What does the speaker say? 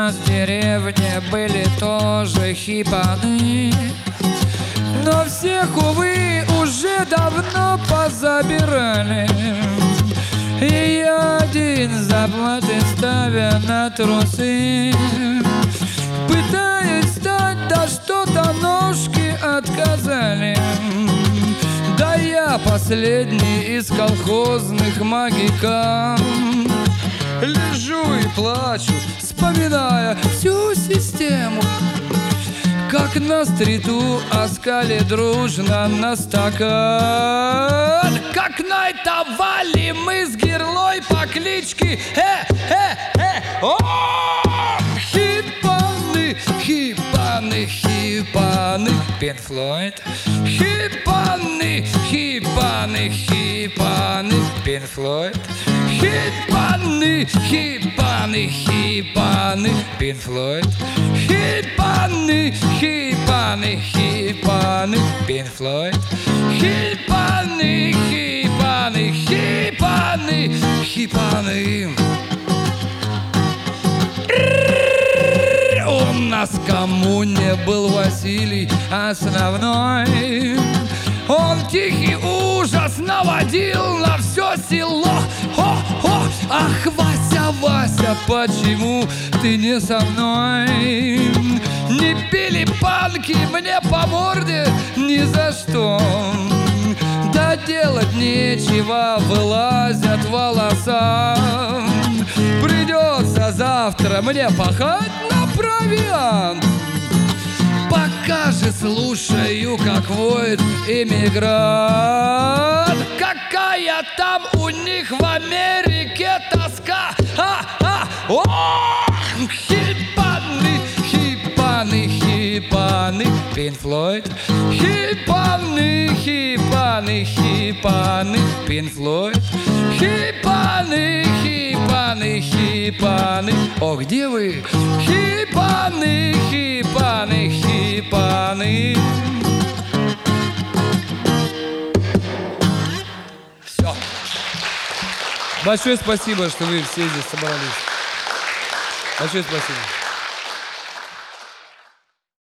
нас в деревне были тоже хипаны, но всех, увы, уже давно позабирали. И я один заплаты ставя на трусы, пытаюсь встать, да что-то ножки отказали. Да я последний из колхозных магикан. Лежу и плачу, вспоминая всю систему, как на стриту оскали дружно на стакан. Как найтовали мы с герлой по кличке о! Хипаны, хипаны, хипаны, Пинк Флойд. Хипаны, хипаны, хипаны, Пинк Флойд. Хипаны, хипаны, хипаны, Пинк Флойд. Хипаны, хипаны, хипаны, Пинк Флойд. Хипаны, хипаны, хипаны, хипаны. У нас в коммуне был Василий основной. Он тихий ужас наводил на все село. Ах, Вася, Вася, почему ты не со мной? Не били панки мне по морде ни за что. Да делать нечего, вылазят волоса. Придется завтра мне пахать на провиант. Пока же слушаю, как воет иммигрант. Какая там у них в Америке тоска. Хипаны, хипаны, хипаны, Пинк Флойд. Хипаны, хипаны, хипаны, Пинк Флойд. Хипаны, хипаны, хипаны. О, где вы? Хипаны, хипаны, хипаны. Все. Большое спасибо, что вы все здесь собрались. Большое спасибо.